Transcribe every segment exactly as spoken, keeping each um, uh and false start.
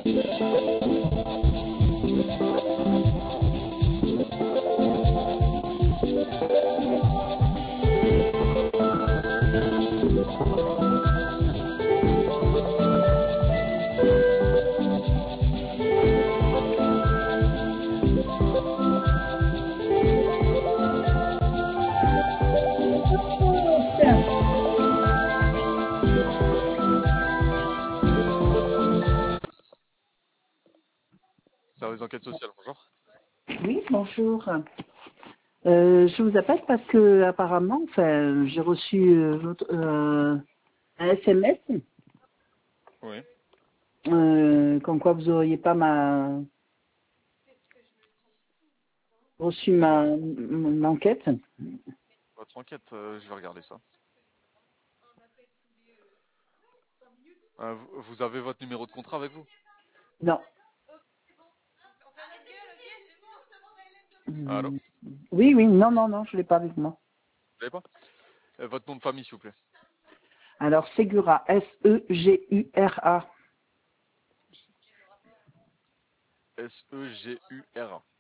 Service d'enquête sociale, bonjour. Oui, bonjour. Euh, je vous appelle parce que apparemment, enfin, j'ai reçu euh, votre, euh, un S M S Oui. euh, comme quoi vous auriez pas ma reçu ma mon enquête. Votre enquête, euh, je vais regarder ça. Euh, vous, vous avez votre numéro de contrat avec vous? Non. Allô? Hum, Vous Oui, oui, non, non, non, je l'ai pas avec moi. l'avez pas? Euh, votre nom de famille, s'il vous plaît. Alors Segura, S E G U R A. S E G U R A.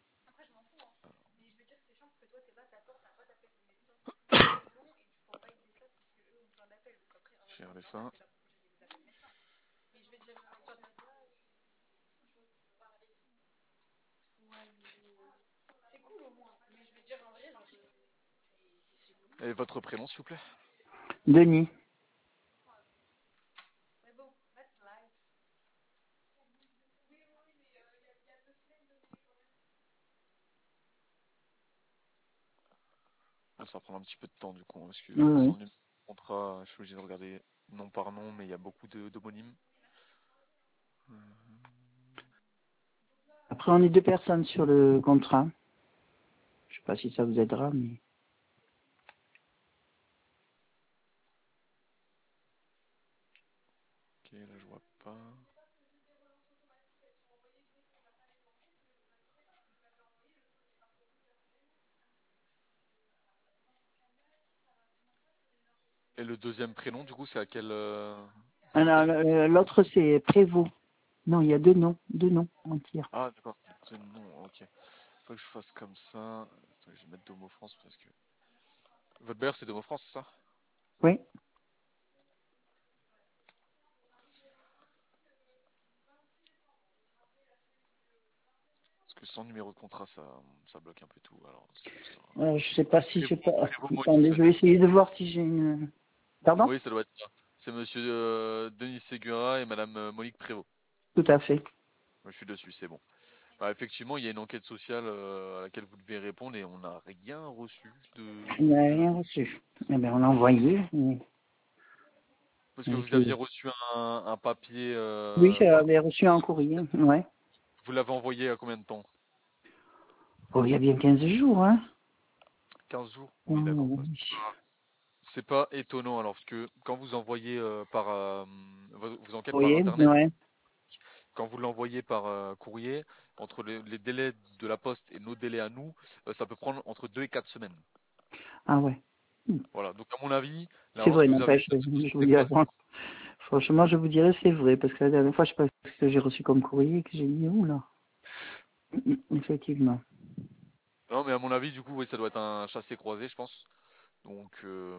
Je vais regarder ça. Et votre prénom, s'il vous plaît? Denis. Ah, ça va prendre un petit peu de temps, du coup, hein, parce que Oui, sans oui. le numéro de contrat, je suis obligé de regarder nom par nom, mais il y a beaucoup de- d'homonymes. Après, on est deux personnes sur le contrat. Je sais pas si ça vous aidera, mais Ok, là, je vois pas. Et le deuxième prénom, du coup, c'est à quel... euh, c'est alors lequel? euh, l'autre c'est Prévost. Non, il y a deux noms, deux noms entiers. Ah, d'accord. C'est non, ok. Faut que je fasse comme ça. Attends, je vais mettre Domo France parce que... Votre bailleur, c'est Domo France, c'est ça? Oui. Parce que sans numéro de contrat, ça, ça bloque un peu tout. Alors, ce sera... Euh, je sais pas si je Prévost, sais pas. Prévost Moïse, Attendez, je vais peut-être. essayer de voir si j'ai une. Pardon? Oui, ça doit être ça. C'est monsieur euh, Denis Segura et madame euh, Monique Prévost. Tout à fait. Moi, je suis dessus, c'est bon. Bah, effectivement, il y a une enquête sociale euh, à laquelle vous devez répondre et on n'a rien reçu de, Il n'a de rien votre... reçu. Eh bien, on l'a envoyé. mais- Parce que mais vous je- aviez reçu un, un papier Oui, euh, par j'avais courrier. reçu un courrier. Ouais. Vous l'avez envoyé à combien de temps? Oh, il y a bien quinze jours, hein. quinze jours? Oui, d'accord. Oh, Bah, oui. c'est pas étonnant alors parce que quand vous envoyez euh, par euh, vos, vos enquêtes par Oui, internet, ouais. quand vous l'envoyez par euh, courrier, entre les, les délais de la poste et nos délais à nous, euh, ça peut prendre entre deux et quatre semaines. Ah ouais. Hmm. Voilà. Donc à mon avis, là, C'est vrai, lorsque vous avez n'empêche, fait je la je société vous des dirais. postes, Bon, franchement, je vous dirais c'est vrai, parce que la dernière fois, je sais pas ce que j'ai reçu comme courrier, que j'ai dit, oula. Hmm, hmm, effectivement. non, mais à mon avis, du coup, oui, ça doit être un chassé-croisé, je pense. Donc, euh,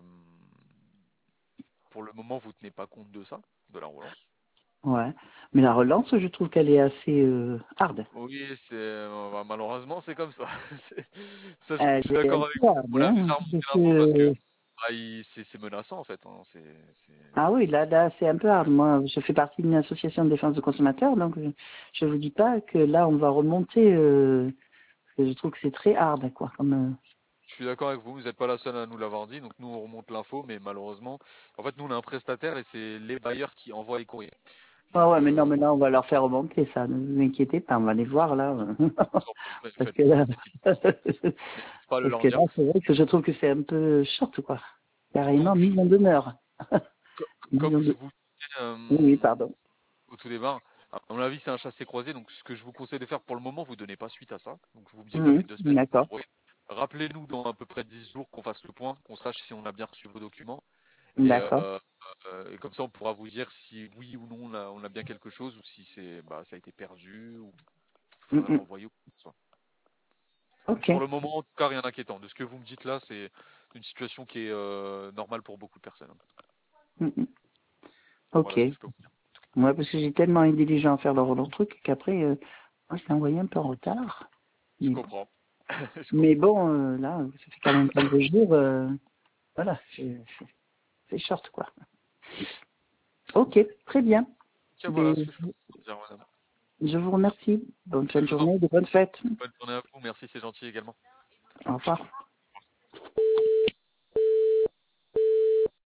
pour le moment, vous tenez pas compte de ça, de la relance. Ouais. Mais la relance, je trouve qu'elle est assez euh, hard. Oui, c'est euh, bah, malheureusement c'est comme ça. C'est- ça, je, Elle je suis est un d'accord avec peu vous. hard, On a hein. déjà remonté Parce l'info parce que que bah, il- c'est c'est menaçant en fait, hein. C'est, c'est... ah oui, là, là, c'est un peu hard. Moi, je fais partie d'une association de défense de consommateurs, donc je ne vous dis pas que là, on va remonter. Euh, parce que je trouve que c'est très hard, quoi. Comme, euh, Je suis d'accord avec vous. Vous n'êtes pas la seule à nous l'avoir dit. Donc nous on remonte l'info, mais malheureusement, en fait nous on a un prestataire et c'est les bailleurs qui envoient les courriers. Ah Donc ouais, mais non, euh, mais là, on va leur faire remonter ça. Ne vous inquiétez pas, on va les voir là. je vous en prie, faites- Parce que faites-le. là, N'hésitez n'hésitez pas à le parce leur que là, dire. c'est vrai que je trouve que c'est un peu short, quoi. Carrément, Donc mise en demeure. co- Mise comme en je de... vous disais Oui, oui, euh, pardon. au tout départ, à mon avis c'est un chassé-croisé. Donc ce que je vous conseille de faire pour le moment, vous donnez pas suite à ça. Donc vous me dites que ça Mhm, fait deux semaines que vous d'accord, l'envoyez. Rappelez-nous dans à peu près dix jours qu'on fasse le point, qu'on sache si on a bien reçu vos documents. Et d'accord. euh, euh, et comme ça, on pourra vous dire si oui ou non on a, on a bien quelque chose ou si c'est, bah, ça a été perdu ou il Mm, faudrait le mm. renvoyer ou quoi que ce soit. Ok. Pour le moment, en tout cas, rien d'inquiétant. De ce que vous me dites là, c'est une situation qui est euh, normale pour beaucoup de personnes. Mm, mm. Ok. Voilà ce que je peux vous dire. Ouais, parce que j'ai tellement été diligent à faire leur, leur truc qu'après, euh, moi, je l'ai envoyé un peu en retard. Je Mais, comprends. Je mais comprends. bon, euh, là, ça fait quand même quelques jours. Euh, voilà, c'est c'est short, quoi. Ok, très bien. Tiens, Mais, voilà ce que je peux vous dire, madame. je vous remercie. Bonne fin Mais de je vous en journée, prie. de bonnes fêtes. Bonne journée à vous. Merci, c'est gentil également. Au revoir.